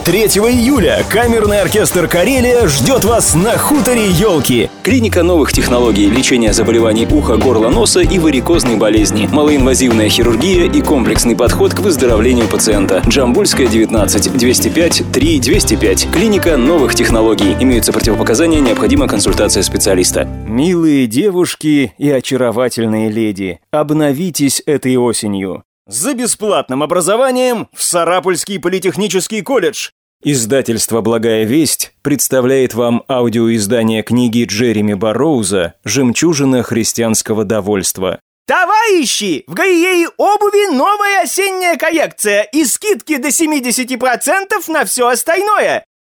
3 июля камерный оркестр «Карелия» ждет вас на хуторе «Елки». Клиника новых технологий, лечения заболеваний уха, горла, носа и варикозной болезни, малоинвазивная хирургия и комплексный подход к выздоровлению пациента. Джамбульская, 19, 205 3 205. Клиника новых технологий. Имеются противопоказания, необходима консультация специалиста. Милые девушки и очаровательные леди, обновитесь этой осенью. За бесплатным образованием в Сарапульский политехнический колледж. Издательство «Благая весть» представляет вам аудиоиздание книги Джереми Барроуза «Жемчужина христианского довольства». Товарищи, в Галереи обуви новая осенняя коллекция и скидки до 70% на все остальное.